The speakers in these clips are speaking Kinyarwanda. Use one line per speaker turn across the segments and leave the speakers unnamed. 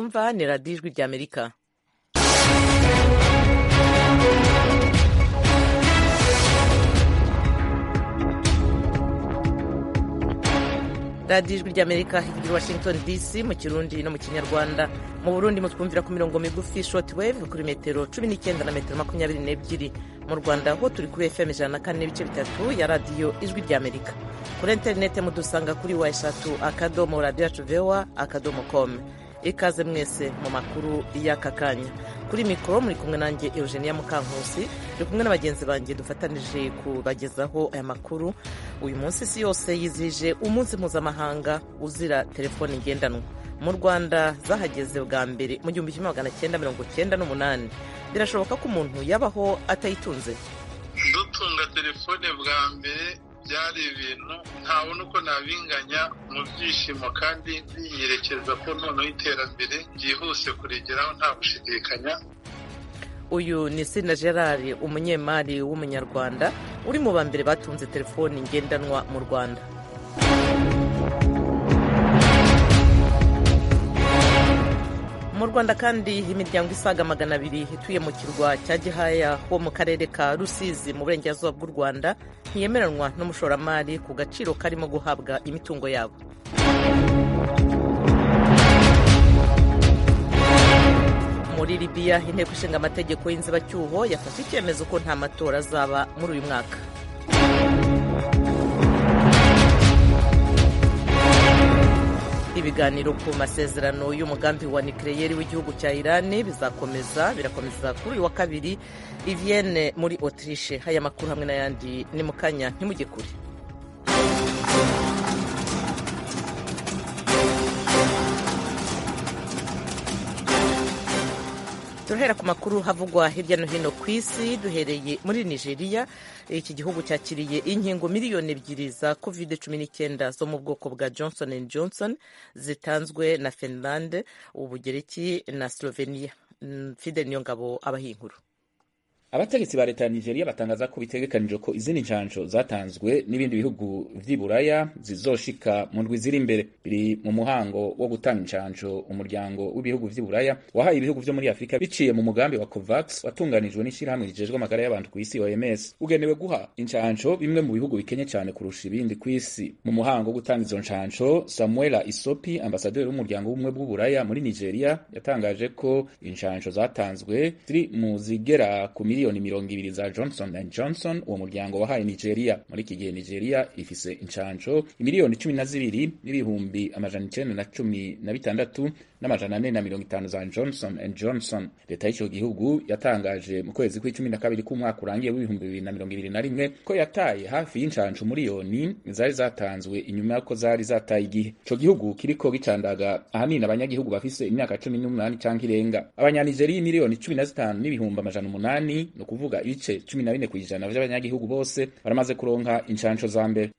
mwumva ni radiyo ijwi ry'Amerika. radiyo ijwi ry'Amerika i Washington DC mu Kirundi no mu Kinyarwanda. Mu Burundi mutwumvira ku mirongo migufi shortwave kuri metero 19 na metero 22. Mu Rwanda ho turi kuri FM 104.3 ya radiyo ijwi ry'Amerika. Kuri interinete mudusanga kuri wa@radio.voa.com. Ikaze mwese mu makuru y'aka kanya. Kuri mikoro muri kumwe nanjye Eugenia Mukankusi, ndi kumwe n'abagenzi banjye dufatanije kubagezaho aya makuru. Uyu munsi isi yose yizihije umunsi mpuzamahanga uzira telefoni ngendanwa. Mu Rwanda zahageze bwa mbere mu 1998. Birashoboka ko umuntu yabaho atayitunze.
Dutunga telefone bwa mbere byari ibintu ntabona uko nabinganya mu byishimo, kandi niyerekeza ko noneho iterambere ryihuse kurigeraho nta gushidikanya.
Uyu ni Sina Gerard, umunyemari w'umunyarwanda uri mu bambere batunze telefoni ngendanwa mu Rwanda. Mu Rwanda kandi imiryango isaga 200 ituye mu kirwa cya Gihaya ho mu karere ka Rusizi mu burengerazuba bw'u Rwanda ntiyemeranwa n'umushoramari ku gaciro karimo guhabwa imitungo yabo. Muri Libya inteko ishinga amategeko y'inzibacyuho yafashe icyemezo ko nta matora azaba muri uyu mwaka. Ibiganiro ku masezerano y'umugambi wa nucleaire w'igihugu cya Iran birakomeza kuri uyu wa kabiri i Vienne muri Autriche. Haya makuru hamwe n'ayandi ni mu kanya, ntimujye kure. Turahera ku makuru havugwa hirya no hino ku isi, duhereye muri Nigeria. Iki gihugu cyakiriye inkingo miliyoni 2 za COVID-19 zo mu bwoko bwa Johnson & Johnson zitanzwe na Finland, Ubugereki na Slovenia. Fidel Niyongabo abahinkuru.
Abategetsi ba leta ya Nigeria batangaza ko bitegekanije ko izindi ncanco zatanzwe n'ibindi bihugu vy'Iburaya zizoshika mu ndwi ziri imbere. Biri mu muhango wo gutanga incanco umuryango w'ibihugu vy'Iburaya wahaye ibihugu vyo muri Afrika biciye mu mugambi wa COVAX watunganijwe n'ishirahamwe rijejwe amagara y'abantu ku isi OMS, ugenewe guha incanco bimwe mu bihugu bikenye cyane kurusha ibindi ku isi. Mu muhango wo gutanga izo ncanco, Samuela Isopi, ambasaderi w'umuryango w'ubumwe bw'Uburaya muri Nigeria, yatangaje ko incanco zatanzwe ziri mu zigera ku miliyoni 20 za Johnson & Johnson, uwo muryango wahaye Nigeria. Muri iki gihe Nigeria ifise incanco miliyoni 12 n'ibihumbi 916 n'amajana 450 za Johnson & Johnson. Leta y'icyo gihugu yatangaje mu kwezi kwa12 k'umwaka urangiye w'ibihumbi 2021 ko yataye hafi y'incanco miliyoni zari zatanzwe inyuma y'uko zari zataye igihe. Ico gihugu kiriko gicandaga ahanini abanyagihugu bafise imyaka 18 canke irenga. Abanyanigeria miliyoni 15 n'ibihumbi 800, no kuvuga ibice 14% by'abanyagihugu bose baramaze kuronka incanco za mbere.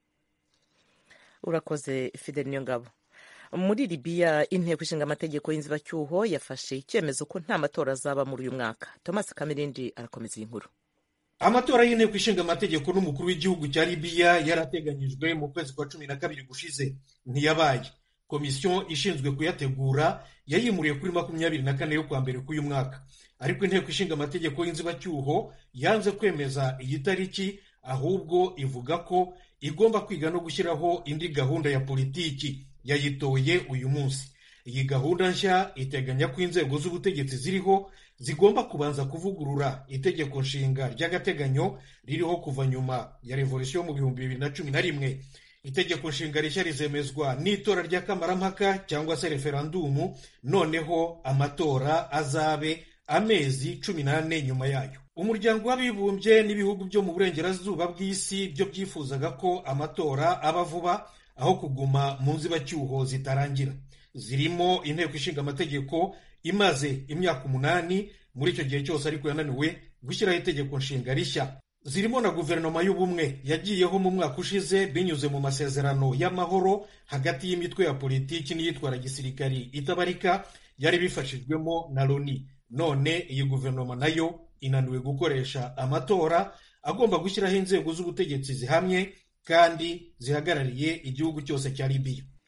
Urakoze Fidel Niyongabo. Muri Libya inteko ishinga amategeko y'inzibacyuho yafashe icyemezo ko nta matora azaba muri uyu mwaka. Thomas Kamirindi arakomeza iyi nkuru.
Amatora y'inteko ishinga amategeko n'umukuru w'igihugu cya Libya yarateganyijwe mu kwezi kwa 12 gushize, ntiyabaye. Komisiyo ishinzwe kuyategura yayimuriye kuri 24 yo kwa mbere k'uyu mwaka, ariko inteko ishinga amategeko y'inzibacyuho yanze kwemeza iyi tariki, ahubwo ivuga ko igomba kwiga no gushyiraho indi gahunda ya politiki. Yayitoye uyu munsi. Iyi gahunda nshya iteganya ko inzego z'ubutegetsi ziriho zigomba kubanza kuvugurura itegeko nshinga ry'agateganyo ririho kuva nyuma ya revolution mu 2011. Itegeko nshinga rishya rizemezwa n'itora ry'akamarampaka cyangwa se referandumu, noneho amatora azabe amezi 18 nyuma yayo. Umuryango w'abibumbye n'ibihugu byo mu burengerazuba bw'isi byo byifuzaga ko amatora aba vuba aho kuguma mu nzibacyuho zitarangira. Zirimo inteko ishinga amategeko imaze imyaka 8 muri icyo gihe cyose ariko yananiwe gushyiraho itegeko nshinga rishya. Zirimo na guverinoma y'ubumwe yagiyeho mu mwaka ushize binyuze mu masezerano y'amahoro hagati y'imitwe ya politiki n'iyitwara gisirikari itabarika yari bifashijwemo na Loni. None iyi guverinoma nayo inaniwe gukoresha amatora agomba gushyiraho inzego z'ubutegetsi zihamye kandi zihagarariye igihugu cyose cya Libya.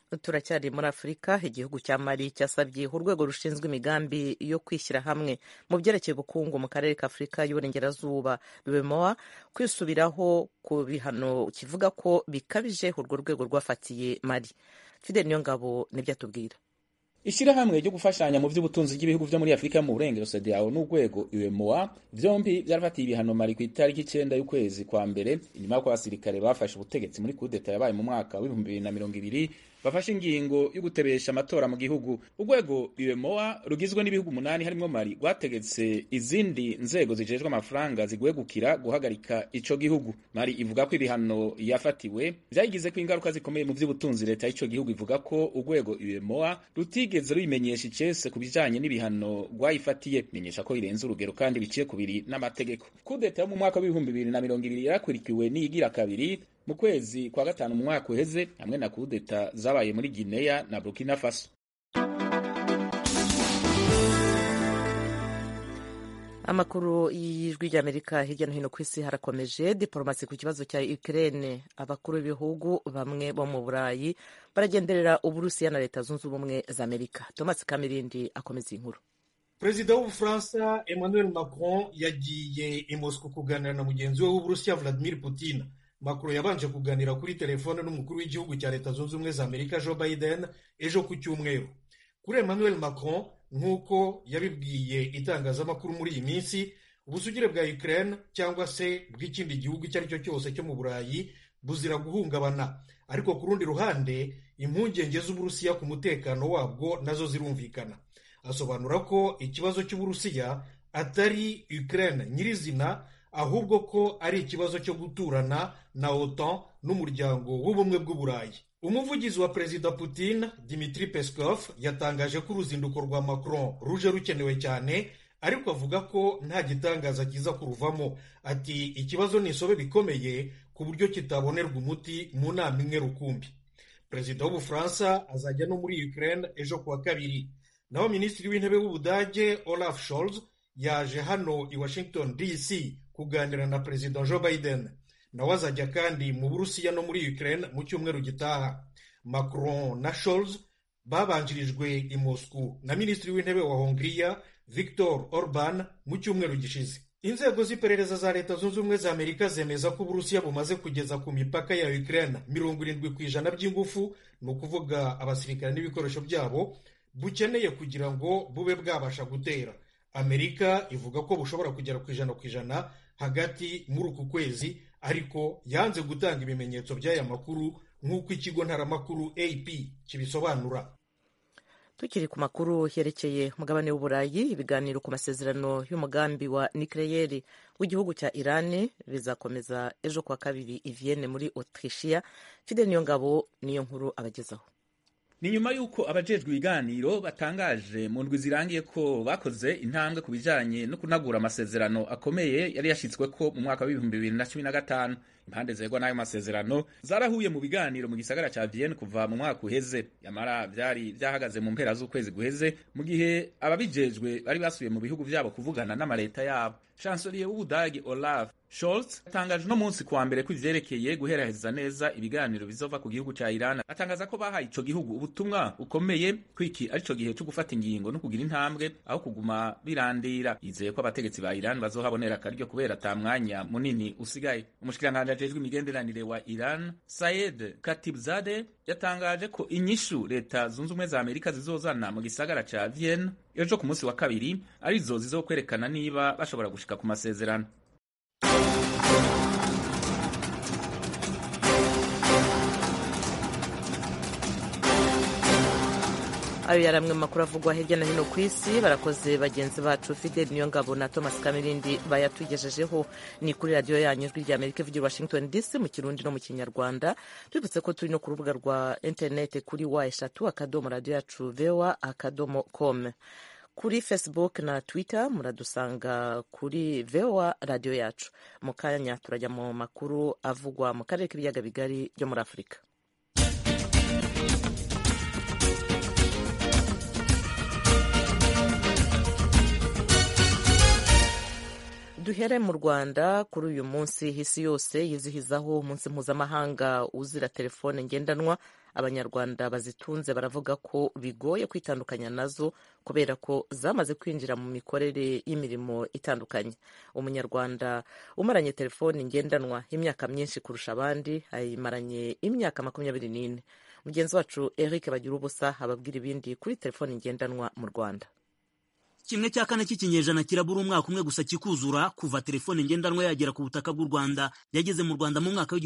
turacyari muri Afurika. Igihugu cya Mali cyasabye urwego rushinzwe imigambi yo kwishyira hamwe mu byerekeye ubukungu mu karere ka Afurika y'Uburengerazuba BMOA kwisubiraho ku bihano kivuga ko bikabije urwo rwego rwafatiye Mali. Fidel Niyongabo nibyo atubwira.
Ishirahamwe ryo gufashanya mu by'ubutunzi bw'ibihugu byo muri Afurika mu burengero CEDEAO n'urwego UEMOA vyombi vyarafatiye ibihano Mali ku itariki 9 y'ukwezi kwa mbere inyuma y'uko abasirikare bafashe ubutegetsi muri kudeta yabaye mu mwaka wa 2020 bafashe ingingo yo gutebesha amatora mu gihugu. Urwego UEMOA rugizwe n'ibihugu 8 harimo Mali rwategetse izindi nzego zijejwe amafaranga zigwegukira guhagarika ico gihugu. Mali ivuga ko ibihano yafatiwe vyagize ko ingaruka zikomeye mu by'ubutunzi. Leta y'ico gihugu ivuga ko urwego UEMOA rutigeze rubimenyesha icese ku bijanye n'ibihano rwayifatiye, menyesha ko irenze urugero kandi biciye kubiri n'amategeko. Kudeta yo mu mwaka wa 2020 yarakurikiwe n'iyigira kabiri mu kwezi kwa gatanu mu mwaka uheze hamwe na kudeta zabaye muri Guinea na Burkina Faso.
Amakuru y'ijwi ry'Amerika hirya no hino ku isi harakomeje. Diplomasi ku kibazo cya Ukraine. Abakuru b'ibihugu bamwe bo mu Burayi baragenderera Uburusiya na Leta Zunze Ubumwe za Amerika. Thomas Kamirindi akomeza inkuru.
Perezida w'Ubufaransa Emmanuel Macron yagiye i Moscow kuganira na mugenzi we w'Uburusiya Vladimir Putin. Macron yabanje kuganira kuri telefone n'umukuru w'igihugu cya Leta Zunze Ubumwe za Amerika Joe Biden ejo ku cyumweru. Kuri Emmanuel Macron, nk'uko yabibwiye itangazamakuru muri iyi minsi, ubusugire bwa Ukraine cyangwa se bw'ikindi gihugu icyo ari cyo cyose cyo mu Burayi buzira guhungabana. Ariko ku rundi ruhande, impungenge z'Uburusiya ku mutekano wabwo nazo zirumvikana. Asobanura ko ikibazo cy'Uburusiya atari Ukraine nyirizina, ahubwo ko ari ikibazo cyo guturana na OTAN n'umuryango w'ubumwe bw'Uburayi. Umuvugizi wa Perezida Putin, Dmitry Peskov, yatangaje ko uruzinduko rwa Macron ruje rukenewe cyane, ariko avuga ko nta gitangaza kiza kuruvamo. Ati ikibazo ni isobe bikomeye ku buryo kitabonerwa umuti mu nama imwe rukumbi. Perezida w'Ubufaransa azajya no muri Ukraine ejo kuwa kabiri. Naho Minisitiri w'Intebe w'Ubudage Olaf Scholz yaje hano i Washington DC kuganira na Perezida Joe Biden. Nawe azajya kandi mu Burusiya no muri Ukraine mu cyumweru gitaha. Macron na Scholz babanjirijwe i Moscow na Minisitiri w'Intebe wa Hongria Viktor Orban mu cyumweru gishize. Inzego z'iperereza za Leta Zunze Ubumwe za Amerika zemeza ko Uburusiya bumaze kugeza ku mipaka ya Ukraine 70% by'ingufu, ni ukuvuga abasirikare n'ibikoresho byabo, bukeneye kugira ngo bube bwabasha gutera. Amerika ivuga ko bushobora kugera ku 100% hagati muri uku kwezi, ariko yanze gutanga ibimenyetso by'aya makuru nk'uko ikigo ntaramakuru AP kibisobanura.
Tukiri ku makuru yerekeye umugabane w'Uburayi, ibiganiro ku masezerano y'umugambi wa nucleaire w'igihugu cya Iran bizakomeza ejo kuwa kabiri i Vienne muri Autrichia. Fidel Niyongabo niyo nkuru abagezaho.
Ni nyuma yuko abajejwe ibiganiro batangaje mu ndwi zirangiye ko bakoze intambwe ku bijanye no kunagura amasezerano akomeye yari yashitswe ko mu mwaka wa 2015. Impande zegwa n'ayo masezerano zarahuye mu biganiro mu gisagara ca Vienne kuva mu mwaka uheze. Yamara vyari vyahagaze mu mpera z'ukwezi guheze mu gihe ababijejwe bari basubiye mu bihugu vyabo kuvugana n'amareta yabo. Chancelier w'Ubudagi Olaf Scholz atangaje no munsi kuwa mbere ko ivyerekeye guheraheza neza ibiganiro bizova ku gihugu ca Iran. Atangaza ko bahaye ico gihugu ubutumwa ukomeye kwiki arico gihe cyo gufata ingingo no kugira intambwe aho kuguma birandira. Yizeye ko abategetsi ba Iran bazohabonera akaryo kubera atamwanya munini usigaye. Umushikiranganje ajejwe imigenderanire wa Iran Saeed Khatibzadeh yatangaje ko inyishu Leta Zunze Ubumwe za Amerika zizozana mu gisagara ca Vienne ejo ku munsi wa kabiri arizo zizokwerekana niba bashobora gushika ku masezerano.
Ayo yari amwe mu makuru avugwa hirya no hino ku isi. Barakoze bagenzi bacu Fidel Niyongabo na Thomas Kamirindi bayatugejejeho. Ni kuri radiyo yanyu ijwi ry'Amerika ivugira Washington DC mu Kirundi no mu Kinyarwanda. Twibutse ko turi no ku rubuga rwa interineti kuri wa3.radio.com. Kuri Facebook na Twitter muradusanga kuri VOA radio yacu. Mu kanya turajya mu makuru avugwa mu karere k'ibiyaga bigari byo muri Afurika. Duhere mu Rwanda. Kuri uyu munsi isi yose yizihizaho umunsi mpuzamahanga uzira telefone ngendanwa, abanyarwanda bazitunze baravuga ko bigoye kwitandukanya nazo kubera ko zamaze kwinjira mu mikorere y'imirimo itandukanye. Umunyarwanda umaranye telefoni ngendanwa imyaka myinshi kurusha abandi ayimaranye imyaka 24. Mugenzi wacu Eric Bagirubusa ababwira ibindi kuri telefoni ngendanwa mu Rwanda.
Kimwe cya kane cy'ikinyejana kirabura umwaka umwe gusa kikuzura kuva telefone ngendanwa yagera ku butaka bw'u Rwanda. Yageze mu Rwanda mu mwaka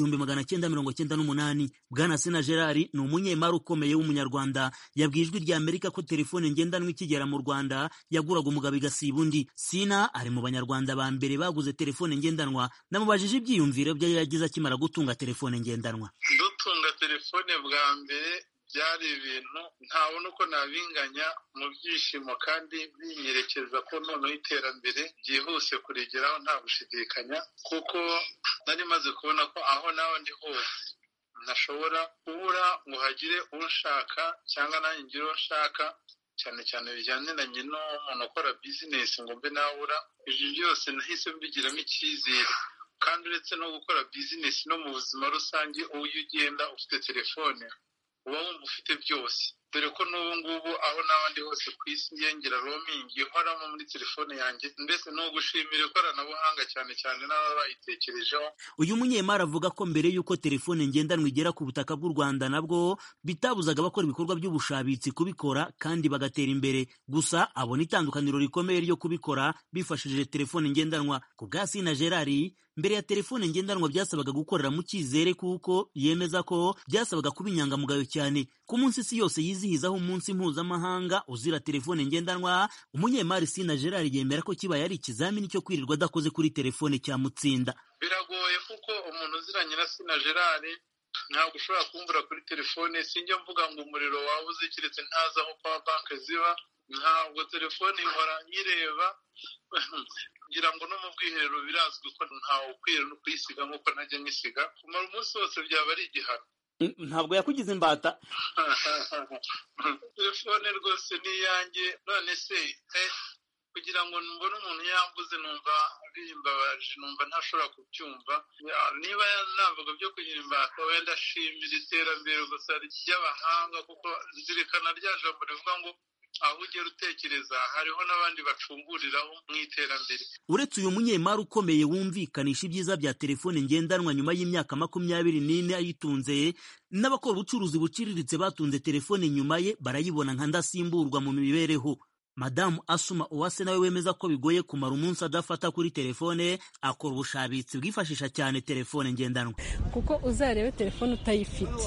w'1998. Bwana Sina Gerard ni umunyemari ukomeye w'umunyarwanda yabwiye Ijwi rya Amerika ko telefone ngendanwa ikigera mu Rwanda yaguraga umugabo igasiba undi. Sina ari mu banyarwanda ba mbere baguze telefone ngendanwa. Namubajije ibyiyumviro bye yagize akimara gutunga telefone ngendanwa.
Dutunga telefone bwa mbere byari ibintu ntabona uko nabinganya mu byishimo kandi binyerekeza ko noneho iterambere byihuse kurigeraho nta gushidikanya, kuko nari maze kubona ko aho nawe ndi hose ntashobora kubura ngo hagire ushaka cyangwa nanjye ngire uwo nshaka, cyane cyane bijyanye na nyino umuntu ukora bizinesi ngo mbe nabura. Ibyo byose nahise mbigiramo icyizere, kandi uretse no gukora bizinesi no mu buzima rusange uwo ugenda ufite telefone uba wumva ufite byose, dore ko n'ubu ngubu aho n'abandi hose ku isi yengera roaming ihoramo muri telefone yanjye. Mbese ni ugushimira ikoranabuhanga cyane cyane n'ababa bayitekerejeho.
Uyu munyemari avuga ko mbere y'uko telefone ngendanwa igera ku butaka bw'u Rwanda nabwo bitabuzaga abakora ibikorwa by'ubushabitsi kubikora kandi bagatera imbere, gusa abona itandukaniro rikomeye ryo kubikora bifashishije telefone ngendanwa. Ku bwa Sina Gerard, mbere ya telefone ngendanwa byasabaga gukorera mu cyizere, kuko yemeza ko byasabaga kuba inyangamugayo cyane. Ku munsi isi yose yizihizaho umunsi mpuzamahanga uzira telefone ngendanwa, umunyemari Sina Gerard yemera ko kibaye ari ikizamini cyo kwirirwa adakoze kuri telefone cyamutsinda.
Biragoye kuko umuntu uziranye na Sina Gerard ntabwo ushobora kumbura kuri telefone. Sinjya mvuga ngo umuriro wabuze keretse ntazi aho power bank ziba. Ntabwo telefone ihora nyireba kugira ngo no mu bwiherero birazwi ko ntawe ukwiye no kuyisiga nk'uko najya nyisiga. Kumara umunsi wose byaba ari igihano.
Ntabwo yakugize imbata?
Telefone rwose ni iyanjye. None se kugira ngo mbone umuntu yambuze numva bimbabaje, numva ntashobora kubyumva. Niba navuga byo kugira imbata, wenda shimira iterambere gusa ry'abahanga, kuko zirikana rya jambo rivuga ngo aho ugera utekereza hariho n'abandi bacunguriraho mu iterambere.
Uretse uyu munyemari ukomeye wumvikanisha ibyiza bya telefone ngendanwa nyuma y'imyaka 24 ayitunze, n'abakora ubucuruzi buciriritse batunze telefone nyuma ye barayibona nka ndasimburwa mu mibereho. Madamu Asuma Uwase nawe wemeza ko bigoye kumara umunsi adafata kuri telefone, akora ubushabitsi bwifashisha cyane telefone ngendanwa.
Kuko uzarebe telefone utayifite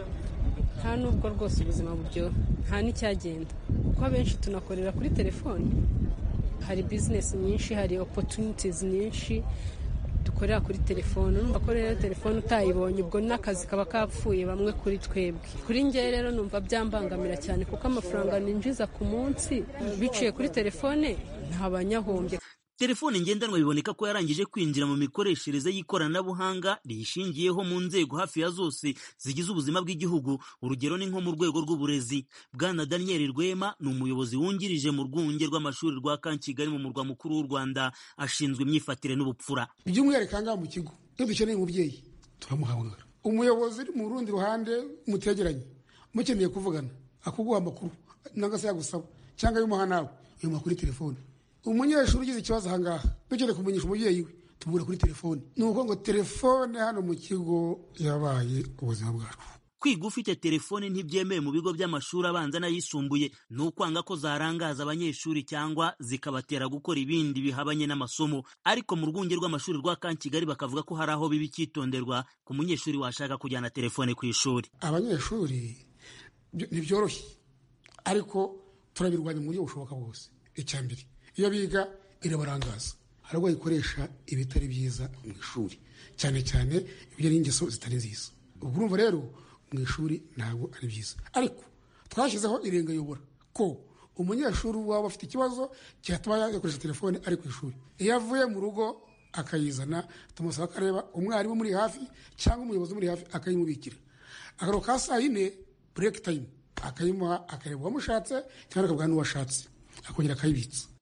nta nubwo rwose ubuzima buryo nta n'icyagenda, kuko abenshi tunakorera kuri telefone. Hari business nyinshi, hari opportunities nyinshi dukorera kuri telefone. Numva ko rero telefone utayibonye ubwo n'akazi kaba kapfuye bamwe kuri twebwe. Kuri njye rero numva byambangamira cyane, kuko amafaranga ninjiza ku munsi biciye kuri telefone ntabanyahombye.
Telefone ngendanwa biboneka ko yarangije kwinjira mu mikoreshereze y'ikoranabuhanga riyishingiyeho mu nzego hafi ya zose zigize ubuzima bw'igihugu. Urugero ni nko mu rwego rw'uburezi. Bwana Daniel Rwema ni umuyobozi wungirije mu rwunge rw'amashuri rwa Kankigali mu murwa mukuru w'u Rwanda, ashinzwe imyifatire n'ubupfura.
By'umwihariko ngaha mu kigo iyo dukeneye umubyeyi turamuhamagara. Umuyobozi uri mu rundi ruhande mutegeranye mukeneye kuvugana akuguha amakuru nanga se yagusaba cyangwa y'umuha nawe uyu kuri telefone. Umunyeshuri ugize ikibazo ahangaha dukeneye kumenyesha umubyeyi we tumubura kuri telefone. Ni uko ngo telefone hano mu kigo yabaye ubuzima bwacu.
Kwiga ufite telefone ntibyemewe mu bigo by'amashuri abanza n'ayisumbuye. Ni ukwanga ko zarangaza abanyeshuri cyangwa zikabatera gukora ibindi bihabanye n'amasomo. Ariko mu rwunge rw'amashuri rwa Kankigali bakavuga ko hari aho bibi cyitonderwa ku munyeshuri washaka kujyana telefone ku ishuri.
Abanyeshuri ntibyoroshye, ariko turabirwanya mu buryo bushoboka bwose. Icyambere, iyo biga irabarangaza, hari ubwo bayikoresha ibitari byiza mu ishuri, cyane cyane ibyo ari ingeso zitari nziza. Ubwo urumva rero mu ishuri ntabwo ari byiza, ariko twashyizeho irengayobora ko umunyeshuri waba afite ikibazo cyatuma yakoresha telefone ari ku ishuri, iyo avuye mu rugo akayizana tumusaba akareba umwarimu muri hafi cyangwa umuyobozi muri hafi akayimubikira. Akaro ka saa yine break time akayimuha, akareba uwamushatse cyangwa akavuga n'uwashatse akongera akayibitsa.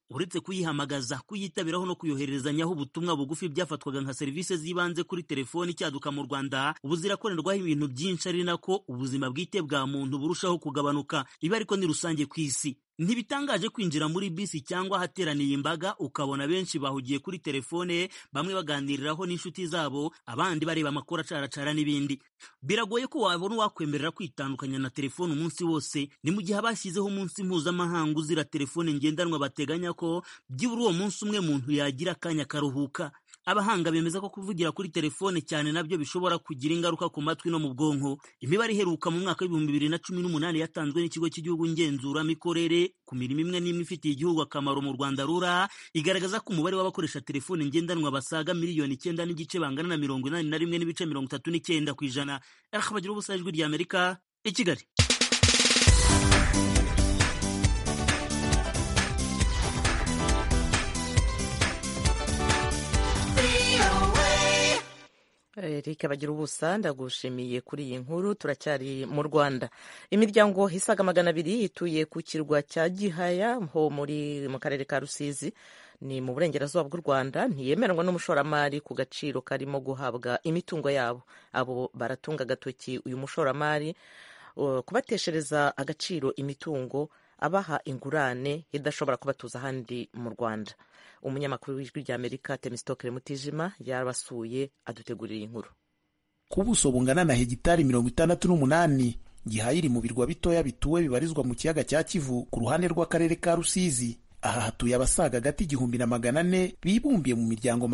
uretse kuyihamagaza, kuyitabiraho no kuyohererezanyaho ubutumwa bugufi byafatwaga nka serivisi z'ibanze kuri telefoni icyaduka mu Rwanda, ubu zirakorerwaho ibintu byinshi, ari nako ubuzima bwite bwa muntu burushaho kugabanuka. Ibi ariko ni rusange ku isi. Ntibitangaje kwinjira muri bisi cyangwa ahateraniye imbaga ukabona benshi bahugiye kuri telefone, bamwe baganiriraho n'inshuti zabo, abandi bareba amakuru acaracara n'ibindi. Biragoye ko wabona wakwemerera kwitandukanya na telefone umunsi wose. Ni mu gihe abashyizeho umunsi mpuzamahanga uzira telefone ngendanwa bateganya ko byibura uwo munsi umwe muntu yagira akanya karuhuka. Abahanga bemeza ko kuvugira kuri telefone cyane nabyo bishobora kugira ingaruka ku matwi no mu bwonko. Imibare iheruka mu mwaka w'2018 yatanzwe n'ikigo cy'igihugu ngenzuramikorere ku mirimo imwe n'imwe ifitiye igihugu akamaro mu Rwanda RURA, igaragaza ko umubare w'abakoresha telefone ngendanwa basaga miliyoni 9 n'igice bangana na 81.39% kw'ijana. Bagira ubusa ijwi rya Amerika i Kigali.
Eric Bagira ubusa, ndagushimiye kuri iyi nkuru. Turacyari mu Rwanda. Imiryango isaga 200 ituye ku kirwa cya Gihaya ho mu karere ka Rusizi ni mu burengerazuba bw'u Rwanda ntiyemerwa n'umushoramari ku gaciro karimo guhabwa imitungo yabo. Abo baratunga agatoki uyu mushoramari kubateshereza agaciro imitungo, abaha ingurane idashobora kubatuza ahandi mu Rwanda. Umunyamakuru w'ijwi rya Amerika Temistokere Mutijima yarabasuye adutegurira inkuru.
Ku buso bungana na hegitari 68, Gihaya iri mu birwa bitoya bituwe bibarizwa mu kiyaga cya Kivu ku ruhande rw'akarere ka Rusizi. Aha hatuye abasaga gati 1400 bibumbiye mu miryango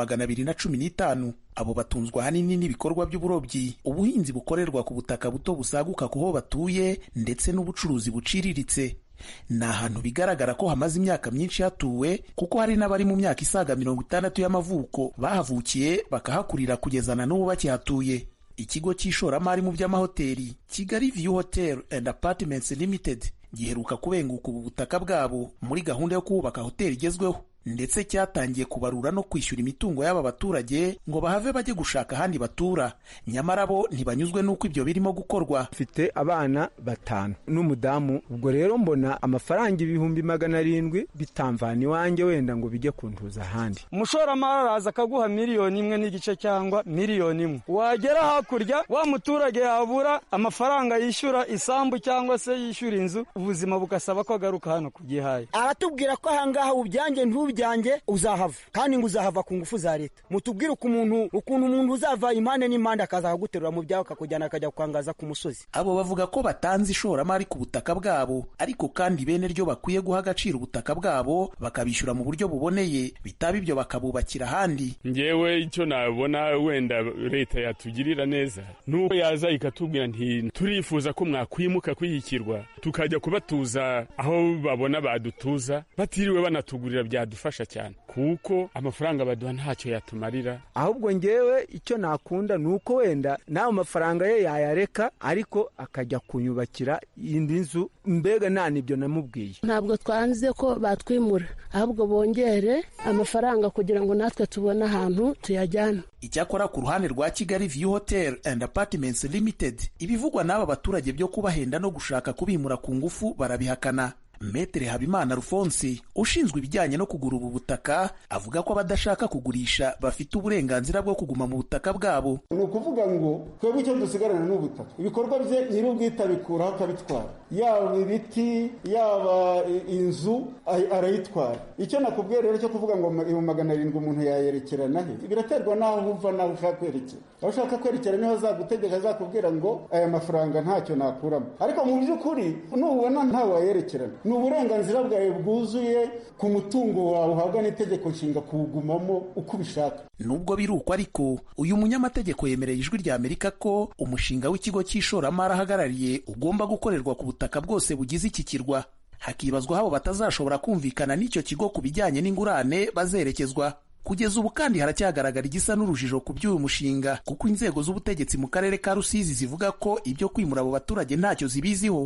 215. Abo batunzwa hanini n'ibikorwa by'uburobyi, ubuhinzi bukorerwa ku butaka buto busaguka kuho batuye, ndetse n'ubucuruzi buciriritse. Ni ahantu bigaragara ko hamaze imyaka myinshi hatuwe, kuko hari n'abari mu myaka isaga 60 y'amavuko bahavukiye bakahakurira kugeza na n'ubu bakihatuye. Ikigo cy'ishoramari mu by'amahoteli Kigali View Hotel and Apartments Limited giheruka kubenguka ubu butaka bwabo muri gahunda yo kubaka hoteli igezweho, ndetse cyatangiye kubarura no kwishyura imitungo y'aba baturage ngo bahave bajye gushaka ahandi batura. Nyamara bo ntibanyuzwe n'uko ibyo birimo gukorwa.
Mfite abana 5 n'umudamu, ubwo rero mbona amafaranga 700,000 bitamvana iwanjye wenda ngo bijye kuntuza ahandi.
Umushoramari araza akaguha 1.5 miliyoni cyangwa 1 miliyoni. Wagera hakurya wa muturage yabura amafaranga yishyura isambu cyangwa se yishyura inzu, ubuzima bugasaba ko agaruka hano ku Gihaya.
Aratubwira ko ahangaha ubyanjye ntubyanjye uzahava, kandi ngo uzahava ku ngufu za leta. Mutubwire ukuntu umuntu uzava impande n'impande akaza kuguterura mu byawe akakujyana akajya kwangaza ku musozi.
Abo bavuga ko batanze ishoramari ku butaka bwabo, ariko kandi bene ryo bakwiye guha agaciro ubutaka bwabo bakabishyura mu buryo buboneye, bitaba ibyo bakabubakira ahandi.
Ngewe icyo nabona wenda leta yatugirira neza nuko yaza ikatubwira nti turifuza ko mwakwimuka kwiyikirwa tukajya kubatuza aho babona badutuza, batiriwe banatugurira byadufasha cyane, kuko amafaranga baduha ntacyo yatumarira.
Ahubwo ngewe icyo nakunda nuko wenda nawe amafaranga ye yayareka, ariko akajya kunyubakira indi nzu. Mbega nta nibyo namubwiye.
Ntabwo twanze ko batwimura, ahubwo bongere amafaranga kugira ngo natwe tubone ahantu tuyajyana.
Icyakora ku ruhande rwa Kigali View Hotel and Apartments Limited, ibivugwa n'aba baturage byo kubahenda no gushaka kubimura ku ngufu barabihakana. Metere Habimana Alphonse ushinzwe ibijyanye no kugura ubu butaka avuga ko abadashaka kugurisha bafite uburenganzira bwo kuguma mu butaka bwabo.
Ni ukuvuga ngo twebwe icyo dusigarana n'ubutaka, ibikorwa bye nyir'ubwite abikuraho akabitwara, yaba ibiti yaba inzu arayitwara. Icyo nakubwiye rero cyo kuvuga ngo 700,000 umuntu yayerekerana he, biraterwa naho wumva nawe ushaka kwerekera. Aho ushaka kwerekera niho azagutegeka, azakubwira ngo aya mafaranga ntacyo nakuramo. Ariko mu by'ukuri nubona ntawe wayerekerana, ni uburenganzira bwawe bwuzuye ku mutungo wawe uhabwa n'itegeko nshinga kuwugumamo uko ubishaka.
Nubwo biruko ariko uyu munyamategeko yemereye ijwi rya Amerika ko umushinga w'ikigo cy'ishoramari ahagarariye ugomba gukorerwa ku butaka bwose bugize iki kirwa. Hakibazwa habo batazashobora kumvikana n'icyo kigo ku bijyanye n'ingurane bazerekezwa. Kugeza ubu kandi haracyagaragara igisa n'urujijo ku by'uyu mushinga, kuko inzego z'ubutegetsi mu karere ka Rusizi zivuga ko ibyo kwimura abo baturage ntacyo zibiziho.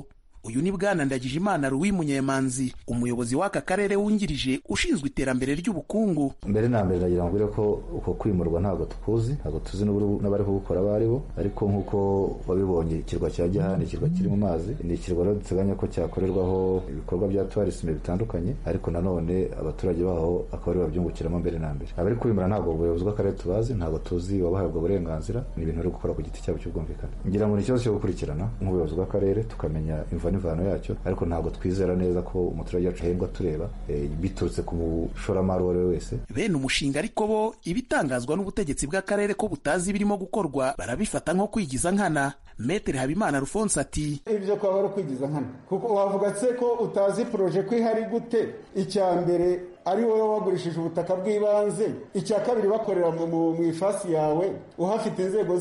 uyu ni bwana Ndagijimana Louis Munyemanzi, umuyobozi w'aka karere wungirije ushinzwe iterambere ry'ubukungu.
Mbere na mbere nagira ngo ko uko kwimurwa ntabwo tuzi n'abari kubukora abaribo, ariko nk'uko wabibonye ikirwa cya Gihana, ikirwa kiri mu mazi, ni ikirwa rero duteganya ko cyakorerwaho ibikorwa bya tourisme bitandukanye, ariko nanone abaturage baho akaba ari babyungukiramo mbere na mbere. Abari kwimura ntabwo ubuyobozi bw'akarere tubazi, ntabwo tuzi wabahabwa uburenganzira, ni ibintu bari gukora ku giti cyabo cy'ubwumvikane. Ngira ngo ni ikibazo cyo gukurikirana nk'ubuyobozi bw'akarere tukamenya imva n'imvano yacyo, ariko ntabwo twizera neza ko umuturage wacu ahembwa tureba biturutse ku mushoramari uwo ari we wese.
Bene umushinga ariko bo ibitangazwa n'ubutegetsi bw'akarere ko butazi ibirimo gukorwa barabifata nko kwigiza nkana. Metere Habimana Alphonse ati
ibyo kwaba ari ukwigiza nkana, kuko wavuga se ko utazi proje ko ihari gute? Icya mbere ari wowe wagurishije ubutaka bw'ibanze, icya kabiri bakorera mu ifasi yawe uhafite inzego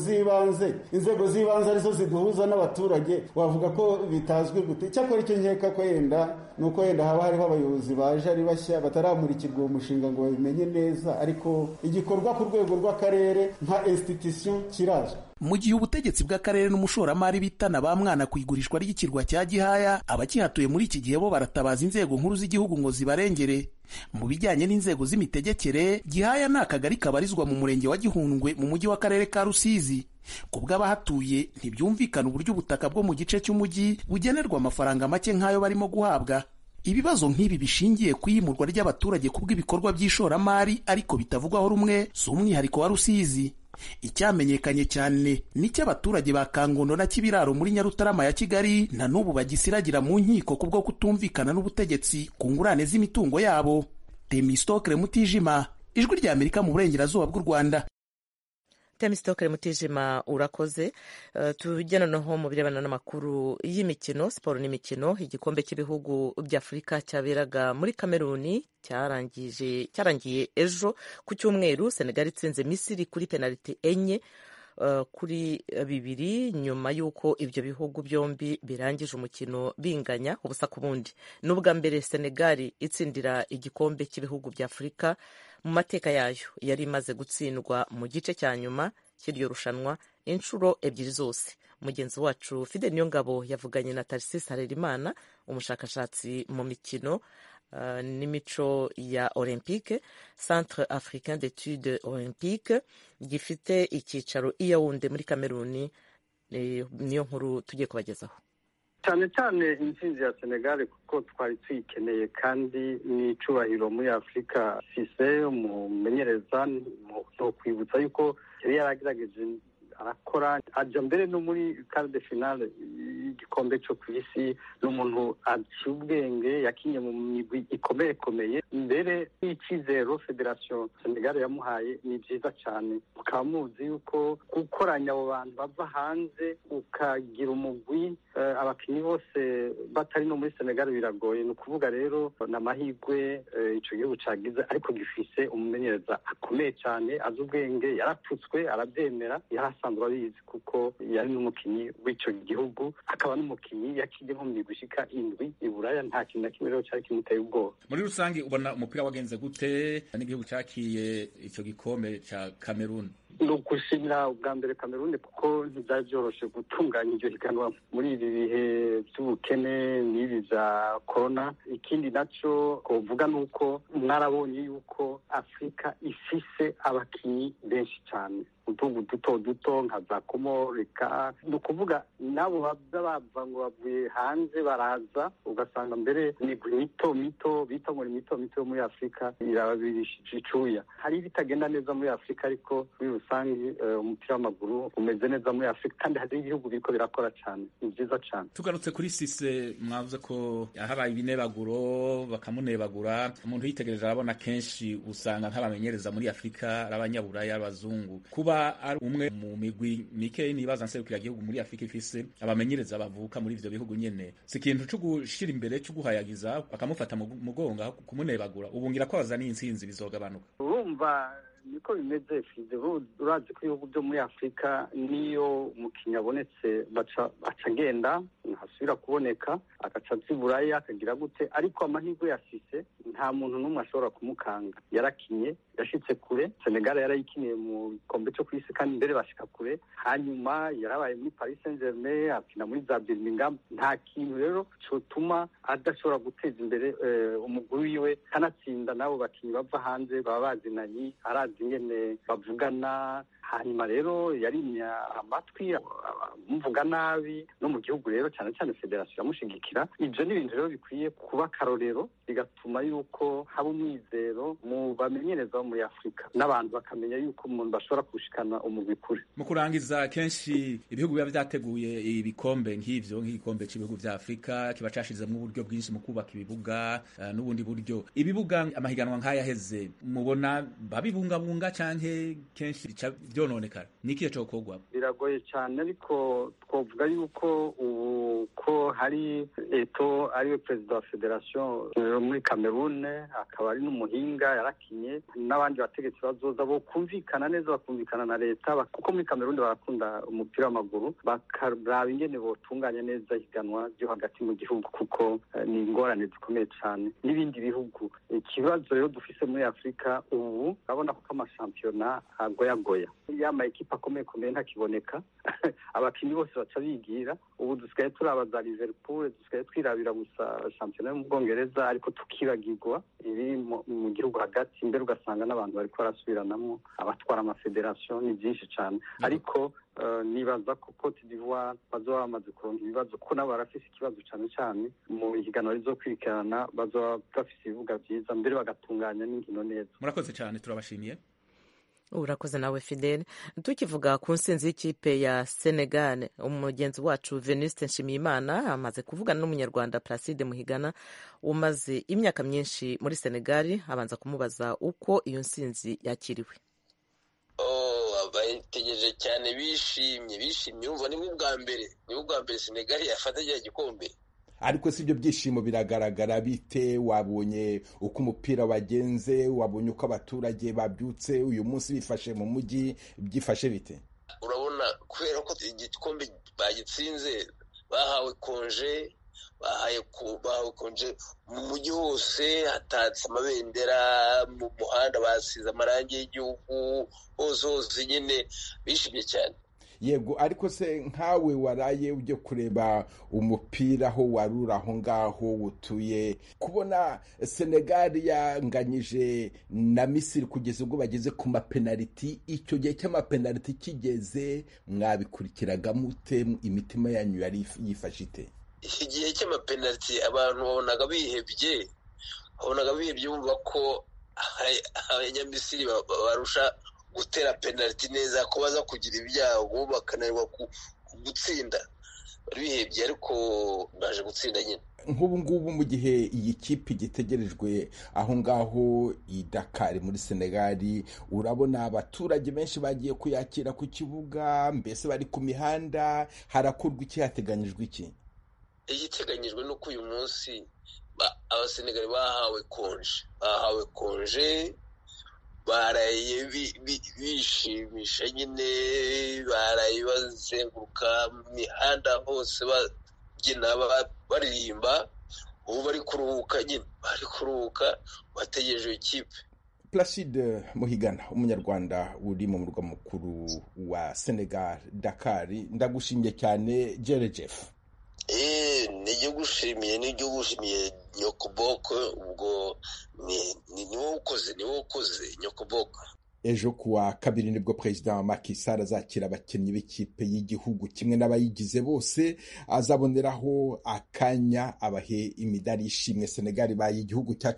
z'ibanze arizo ziduhuza n'abaturage, wavuga ko bitazwi gute? Cyakora icyo nkeka ko yenda nuko haba hariho abayobozi baje ari bashya bataramurikirwa uwo mushinga ngo babimenye neza, ariko igikorwa ku rwego rw'akarere nka institution kirazwi.
Mu gihe ubutegetsi bw'akarere n'umushoramari bitana ba mwana ku igurishwa ry'ikirwa cya Gihaya, abakihatuye muri iki gihe bo baratabaza inzego nkuru z'igihugu ngo zibarengere. Mu bijyanye n'inzego z'imitegekere, Gihaya ni akagari kabarizwa mu murenge wa Gihundwe mu mujyi w'akarere ka Rusizi. Ku bw'abahatuye ntibyumvikana uburyo ubutaka bwo mu gice cy'umujyi bugenerwa amafaranga make nk'ayo barimo guhabwa. Ibibazo nk'ibi bishingiye ku iyimurwa ry'abaturage ku bw'ibikorwa by'ishoramari ariko bitavugwaho rumwe si umwihariko wa Rusizi. Icyamenyekanye cyane ni cy'abaturage ba Kangondo na Kibiraro muri Nyarutarama ya Kigali na n'ubu bagisiragira mu nkiko kubwo kutumvikana n'ubutegetsi ku ngurane z'imitungo yabo. Temistokle Mutijima, Ijwi ry'Amerika mu burengerazuba bw'u Rwanda.
Temistokle Mutijima urakoze. Tujyana noneho mu birebana n'amakuru y'imikino, siporo n'imikino. Igikombe cy'ibihugu by'Afurika cyaberaga muri Kameruni cyarangiye ejo ku cyumweru. Senegal itsinze Misiri kuri penaliti 4-2 nyuma y'uko ibyo bihugu byombi birangije umukino binganya ubusa ku bundi. N'ubwa mbere Senegal itsindira igikombe cy'ibihugu by'Afurika mu mateka yayo. Yari imaze gutsindwa mu gice cya nyuma cy'iryo rushanwa inshuro ebyiri zose. Mugenzi wacu Fidel Niyongabo yavuganye na Tarcisse Harerimana, umushakashatsi mu mikino n'imico ya Olympique, Centre Africain d'Etudes Olympiques gifite icyicaro i Yaounde muri Kameruni. Niyo nkuru tugiye kubagezaho.
cyane cyane intsinzi ya Senegal kuko twari tuyikeneye, kandi ni icubahiro muri Afurika. Sise umumenyereza no kwibutsa yuko yari yaragerageje arakora aja mbere no muri quart de finale y'igikombe cyo ku isi. N'umuntu aciye ubwenge, yakinye mu migwi ikomeye mbere y'ikizero Federation Senegal yamuhaye ni byiza cyane. Mukaba muzi yuko gukoranya abo bantu bava hanze ukagira umugwi abakinnyi bose batari no muri Senegal biragoye. Ni ukuvuga rero n'amahirwe ico gihugu cagize, ariko gifise umumenyereza akomeye cyane azi ubwenge, yaratutswe arabyemera, yarasanzwe abizi kuko yari n'umukinnyi w'ico gihugu, akaba n'umukinnyi yakiye nko mu migwi ishika 7 i Buraya. Nta kintu na kimwe rero cyari kimuteye ubwoba.
Muri rusange ubona umupira wagenze gute n'igihugu cakiye ico gikombe ca Cameroon?
Ni ugushimira ubwa mbere Cameroon kuko ntibyari byoroshe gutunganya iryo higanwa muri ibi bihe by'ubukene n'ibi bya corona. Ikindi nacyo kuvuga ni uko mwarabonye yuko Afurika ifise abakinnyi benshi cyane, utugu duto nka za Komorika. Ni ukuvuga nabo bava ngo bavuye hanze baraza, ugasanga mbere imigwi mito bita ngo ni mito yo muri Afurika irababirishije icuya. Hari ibitagenda neza muri Afurika, ariko muri rusange umupira w'amaguru umeze neza muri Afurika, kandi hari ibihugu biriko birakora cyane. Ni byiza cyane.
Tugarutse kuri Sise, mwavuze ko yahabaye ibinebaguro bakamunebagura. Umuntu yitegereje arabona kenshi usanga nk'abamenyereza muri Afurika ari abanyaburaya, abazungu. Kuba ari umwe mu migwi mike nibaza nserukira igihugu muri Afurika ifise abamenyereza bavuka muri ivyo bihugu nyene, si ikintu cyo gushira imbere cyo guhayagiza bakamufata mu mugonga kumunebagura. Ubungira ko bazana intsinzi bizogabanuka.
Urumva niko bimeze Fize. Urazi ko ibihugu byo muri Afurika niyo umukinnyi abonetse baca agenda, adasubira kuboneka agaca aziburaya akagira gute, ariko amahirwe yafise nta muntu n'umwe ashobora kumukanga. Yarakinye, yashitse kure. Senegal yarayikiniye mu gikombe cyo ku isi kandi mbere bashika kure. Hanyuma yarabaye muri Paris Saint-Germain, akina muri za Birmingham. Nta kintu rero cotuma adashobora guteza imbere umugwi wiwe, kanatsinda nabo bakinyi bava hanze baba bazinanye, arazi ingene bavugana. Hanyuma rero yarimya amatwi amuvuga nabi, no mu gihugu rero cyane cyane federasiyo iramushigikira. Ibyo ni ibintu rero bikwiye kuba akarorero, bigatuma yuko haba umwizero mu bamenyereza bo muri Afurika, n'abantu bakamenya yuko umuntu bashobora kushikana umugwi kure.
Mu kurangiza, kenshi ibihugu biba byateguye ibikombe nk'ivyo, nk'igikombe cy'ibihugu vya Afurika kiba cashizemo uburyo bwinshi mu kubaka ibibuga n'ubundi buryo. Ibibuga amahiganwa nk'aya heze mubona babibungabunga canke kenshi bica vyononekara? Nikiye cyo kogwa? Biragoye
cyane, ariko twovuga yuko ubu ko hari Eto ariwe perezida wa federation muri Cameroon, akaba ari n'umuhinga, yarakinye, n'abandi bategetsi bazoza bo kumvikana neza, bakumvikana na leta, kuko muri Cameroon barakunda umupira w'amaguru, bakaraba ingene botunganya neza higanwa ryo hagati mu gihugu, kuko ni ingorane zikomeye cyane n'ibindi bihugu. Ikibazo rero dufise muri Afurika ubu, urabona ko amashampiyona agoyagoya, yama ekipa akomeye ntakiboneka abakinyi bose baca bigira. Ubu dusigaye turaba za Liverpool, dusigaye twirabira gusa shampiyona yo mu Bwongereza, ariko tukibagirwa iri mu gihugu hagati. Imbere ugasanga n'abantu bariko barasubiranamo, abatwara amafederasiyo, ni byinshi cyane. Ariko nibaza ko Cote d'Ivoire bazoba bamaze kuronka ibibazo, ko nabo barafise ikibazo cyane cyane mu higanwa rizokurikirana, bazoba bafise ibibuga byiza, mbere bagatunganya n'inkino neza.
Murakoze cyane, turabashimiye.
Urakoze nawe Fidele. Tukivuga ku nsinzi y'ikipe ya Senegal, umugenzi wacu Venuste Nshimiyimana amaze kuvugana n'umunyarwanda Placide Muhigana umaze imyaka myinshi muri Senegal, abanza kumubaza uko iyo nsinzi yakiriwe.
Bayitegereje cyane, bishimye, urumva ni bwa mbere Senegal yafata cya gikombe.
Ariko si ibyo byishimo biragaragara bite? Wabonye uko umupira wagenze, wabonye uko abaturage babyutse uyu munsi bifashe mu mujyi, byifashe bite?
Urabona, kubera ko igikombe bagitsinze, bahawe konje mu mujyi hose, hatatse amabendera, mu muhanda basize amarangi y'igihugu, hose nyine bishimye cyane.
Yego, ariko se nkawe waraye ujye kureba umupira aho warura aho ngaho utuye, kubona Senegal yanganyije na Misiri kugeza ubwo bageze ku mapenaliti, icyo gihe cy'amapenaliti kigeze mwabikurikiraga mute? Imitima yanyu yari yifashe ite?
Igihe cy'amapenaliti abantu babonaga bihebye bumva ko abanyamisiri barusha gutera penaliti neza, ko baza kugira ibyago bakananirwa gutsinda. Bari bihebye, ariko baje gutsinda nyine.
Nk'ubu ngubu mu gihe iyi kipe igitegerejwe aho ngaho i Dakar muri Senegal, urabona abaturage benshi bagiye kuyakira ku kibuga, mbese bari ku mihanda, harakorwa iki? Hateganyijwe iki?
Igiteganyijwe nuko uyu munsi abasenegali bahawe konje, baraye bishimisha nyine, baraye bazenguruka mu mihanda hose babyina baririmba. Ubu bari kuruhuka bategereje ikipe.
Placide Muhigana, umunyarwanda uri mu murwa mukuru wa Senegal, Dakar, ndagushimiye cyane. Jeff
nijyo gushimiye Nyokoboko, ubwo niwo ukoze Nyokoboko.
Ejo kuwa kabiri nibwo Perezida Macky Sall azakira abakinnyi b'ikipe y'igihugu kimwe n'abayigize bose, azaboneraho akanya abahe imidari y'ishimwe. Senegal ibaye igihugu cya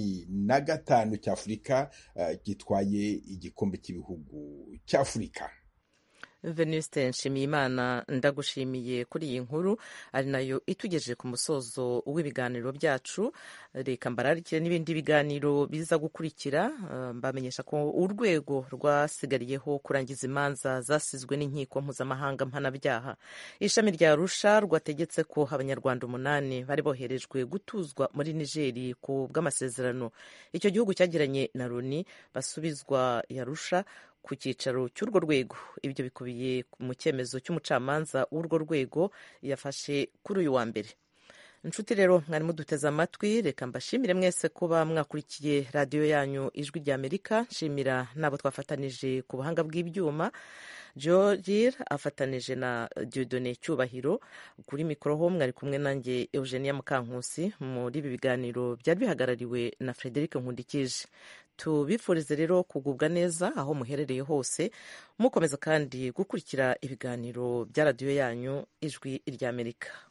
15 cy'Afurika gitwaye igikombe cy'ibihugu cy'Afurika.
Venuste Nshimiyimana, ndagushimiye kuri iyi nkuru, ari nayo itugejeje ku musozo w'ibiganiro byacu. Reka mbararikire n'ibindi biganiro biza gukurikira. Mbamenyesha ko urwego rwasigariyeho kurangiza imanza zasizwe n'inkiko mpuzamahanga mpanabyaha, ishami rya Arusha rwategetse ko abanyarwanda 8 bari boherejwe gutuzwa muri Nigeri ku bw'amasezerano icyo gihugu cyagiranye na Loni basubizwa Arusha ku cyicaro cy'urwo rwego. Ibyo bikubiye mu cyemezo cy'umucamanza w'urwo rwego yafashe kuri uyu wa mbere. inshuti rero mwari muduteze amatwi, reka mbashimire mwese kuba mwakurikiye radiyo yanyu Ijwi ry'Amerika. nshimira n'abo twafatanije ku buhanga bw'ibyuma, Jorir afatanije na Dieudonné Cyubahiro. Kuri mikoro ho mwari kumwe nanjye Eugenia Mukankusi. Muri ibi biganiro byari bihagarariwe na Frederic Nkundikije. Tubifurize rero kugubwa neza aho muherereye hose, mukomeza kandi gukurikira ibiganiro bya radiyo yanyu Ijwi ry'Amerika.